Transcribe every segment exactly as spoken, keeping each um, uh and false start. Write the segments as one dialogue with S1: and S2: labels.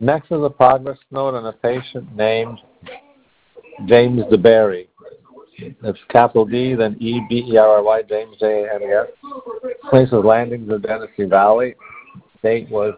S1: Next is a progress note on a patient named James DeBerry. It's capital D, then E, B E R R Y, James, J A M E S. Place was Landings of Genesee Valley. Date was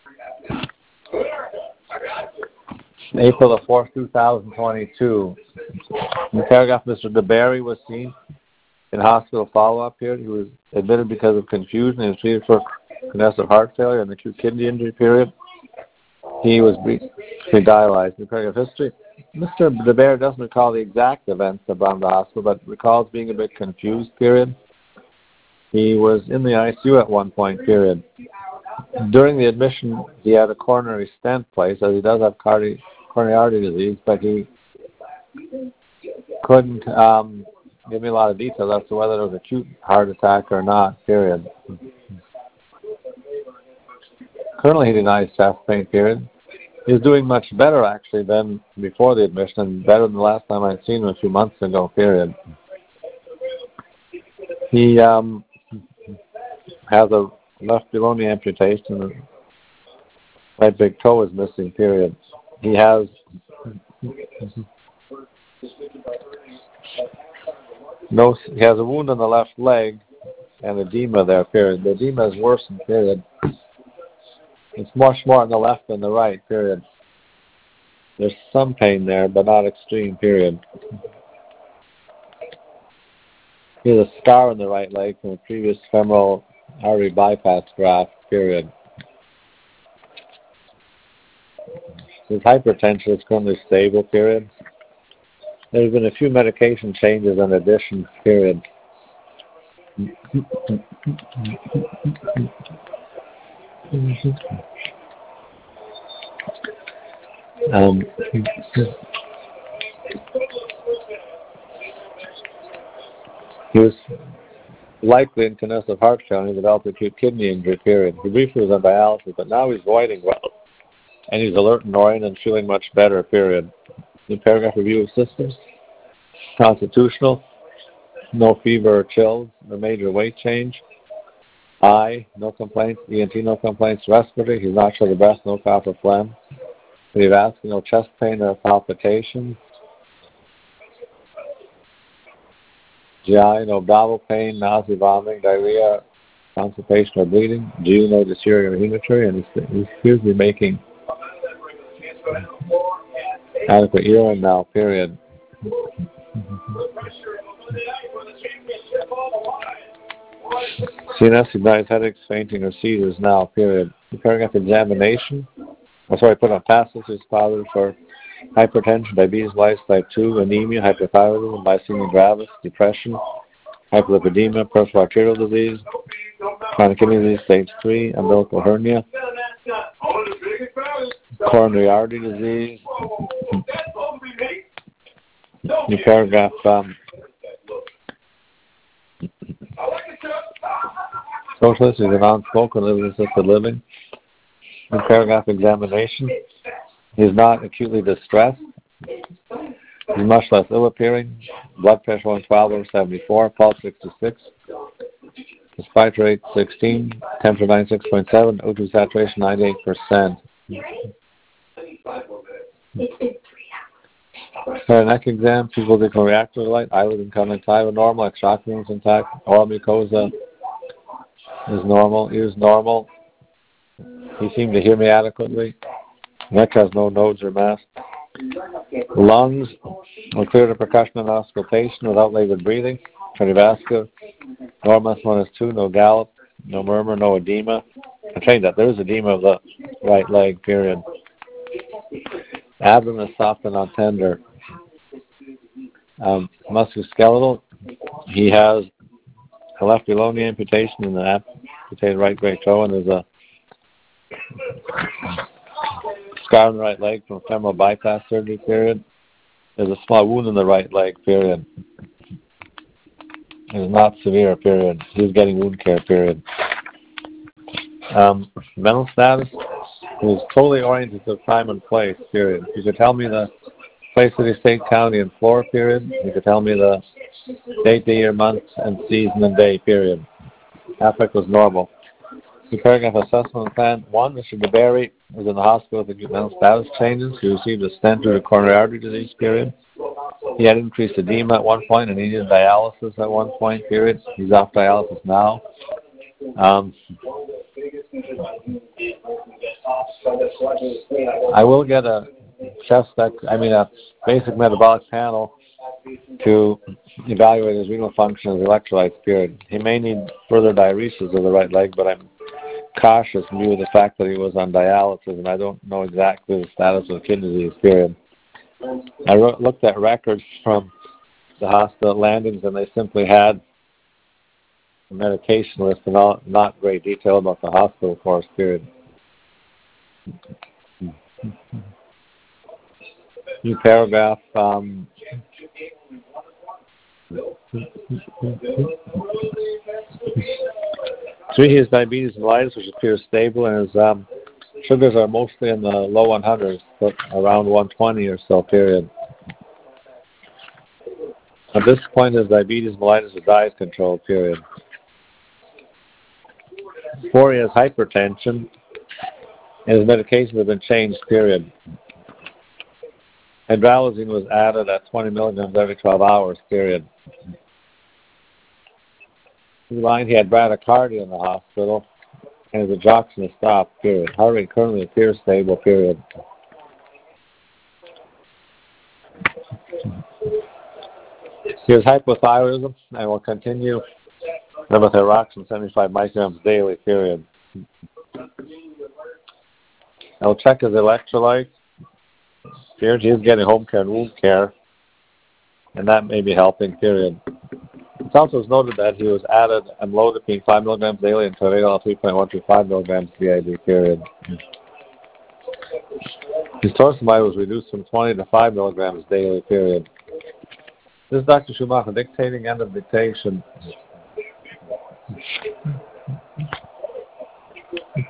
S1: April the fourth, two thousand twenty-two. In the paragraph, Mister DeBerry was seen in hospital follow-up period. He was admitted because of confusion. He was treated for congestive heart failure and acute kidney injury period. He was briefly dialyzed. In the paragraph history, Mister DeBerry doesn't recall the exact events that brought him to the hospital, but recalls being a bit confused period. He was in the I C U at one point period. During the admission, he had a coronary stent placed, as he does have cardi- coronary artery disease, but he couldn't um, give me a lot of details as to whether it was acute heart attack or not, period. Currently, he denies chest pain, period. He's doing much better, actually, than before the admission, and better than the last time I'd seen him a few months ago, period. He um, has a left below-knee amputation, and the right big toe is missing, period. He has no, he has a wound on the left leg and edema there, period. The edema is worsened, period. It's much more on the left than the right, period. There's some pain there, but not extreme, period. He has a scar on the right leg from a previous femoral artery bypass graft, period. His hypertension is currently stable, period. There's been a few medication changes and additions, period. Um, he was likely in congestive heart failure. He developed acute kidney injury, period. He briefly was on dialysis, but now he's voiding well. And he's alert and oriented and feeling much better, period. The paragraph review of systems. Constitutional. No fever or chills. No major weight change. Eye, no complaints. E N T, no complaints. Respiratory, he's not short of breath, no cough or phlegm. Cardiovascular, no chest pain or palpitations. G I, no abdominal pain, nausea, vomiting, diarrhea, constipation or bleeding. G U, no dysuria or hematuria, and he appears to be making adequate urine now, period. C N S ignites headaches, fainting, or seizures now, period. The paragraph examination. Oh, sorry, put on past history is positive for hypertension, diabetes mellitus type two, anemia, hypothyroidism, myasthenia gravis, depression, hyperlipidemia, peripheral arterial disease, chronic kidney disease stage three, umbilical hernia, coronary artery disease. New paragraph. Um, Socialist is a non-smoker living assisted living. In paragraph examination, he is not acutely distressed. He's much less ill appearing. Blood pressure one twelve over seventy-four, pulse sixty-six. Respiratory rate sixteen, temperature ninety-six point seven, O two saturation ninety-eight percent. For a neck exam, people can react to the light, eyelid and conjunctiva normal, extraction is intact, oral mucosa is normal, ears normal. He seemed to hear me adequately. Neck has no nodes or mass. Lungs are clear to percussion and auscultation without labored breathing. Cardiovascular, normal S one S two, no gallop, no murmur, no edema. I'm saying that there is edema of the right leg, period. Abdomen is soft and not tender. Um, musculoskeletal, he has a left below-knee amputation in the amputated right great toe, and there's a scar on the right leg from femoral bypass surgery, period. There's a small wound in the right leg, period. It's not severe, period. He's getting wound care, period. Um, mental status, he's totally oriented to time and place, period. You could tell me the place, city, state, county, and floor, period. You could tell me the date, day, year, month, and season and day, period. Affect was normal. The paragraph assessment plan. One, Mister DeBerry was in the hospital with acute mental status changes. He received a stent due to coronary artery disease, period. He had increased edema at one point and he needed dialysis at one point, period. He's off dialysis now. Um, I will get a chest, I mean a basic metabolic panel to evaluate his renal function and his electrolytes, period. He may need further diuresis of the right leg, but I'm cautious in view of the fact that he was on dialysis and I don't know exactly the status of the kidney disease, period. I wrote, looked at records from the hospital landings and they simply had a medication list and all, not great detail about the hospital course, period. New paragraph. Um, Three, he has diabetes mellitus, which appears stable, and his um, sugars are mostly in the low one hundreds, but around one twenty or so, period. At this point, his diabetes mellitus is diet control, period. Four, he has hypertension, and his medications have been changed, period. Hydralazine was added at twenty milligrams every twelve hours, period. Line, he had bradycardia in the hospital, and his adjoxin is stopped, period. Heart rate currently appears stable, period. He has hypothyroidism, and will continue levothyroxine seventy-five micrograms daily, period. I will check his electrolytes. Period. He is getting home care and wound care, and that may be helping, period. It's also noted that he was added amlodipine five milligrams daily and Toradol three point one two five milligrams B I D, period. His torsemide was reduced from twenty to five milligrams daily, period. This is Doctor Schumacher dictating, end of dictation.